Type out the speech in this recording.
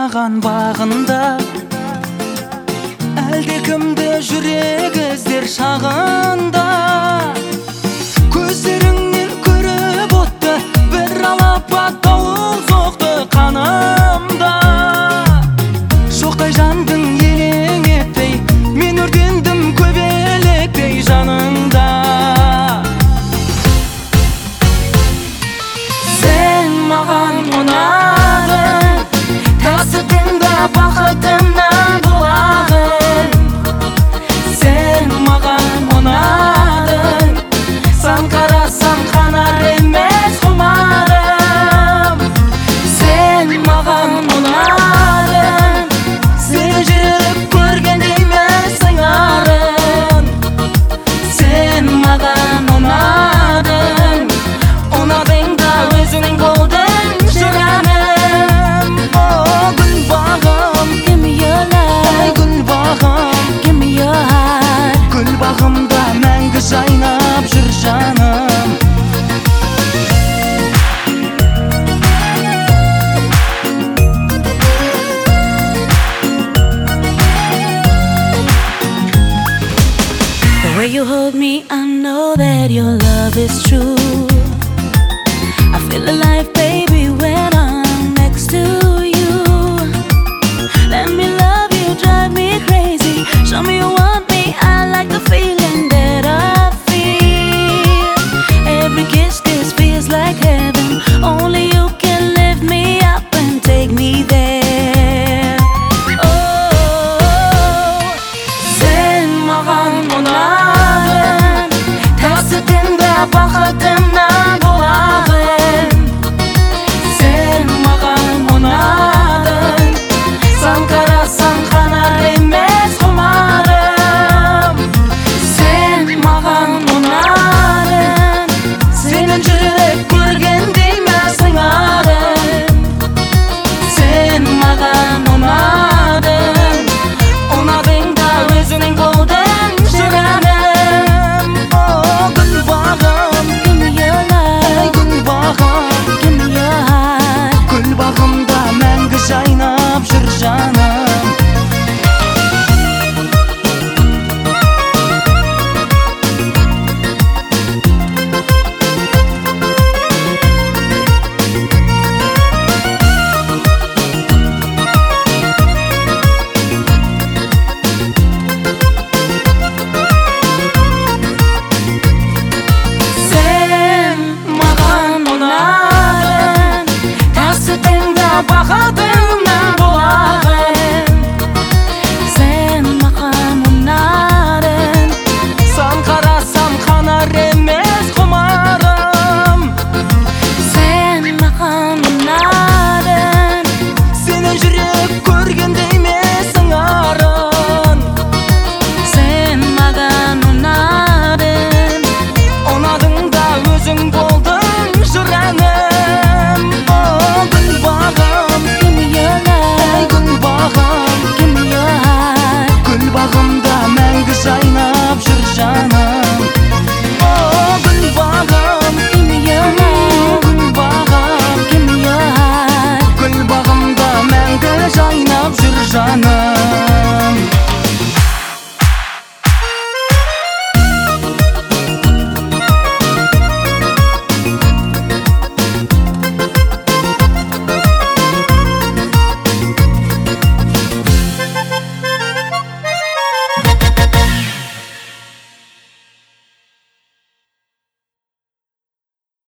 саған бағында, әлде кімді жүрек іздер шағында. Көздеріңнен көріп отты, бір алапат дауыл соқты қанымда. Шоқтай жандың елең етпей, мен өртендім көбелектей жаныңда. Сен маған ұнадың, тасыдың да бақытымнан бұлағын. Сен маған ұнадың, сан қарасам қанар емес құмарым. Сен маған ұнадың, сен жүріп көргенде мен сыңарым. Сен маған ұнадың, ұнадың да өзің болдың жаным. О, гүл бағым, Give me your love, ай гүл бағым, give me your heart. гүл бағымда мәңгі жайнап жүр жаным. The way you hold me, I know that your love is true. I feel alive, baby, when I'm next to you. Let me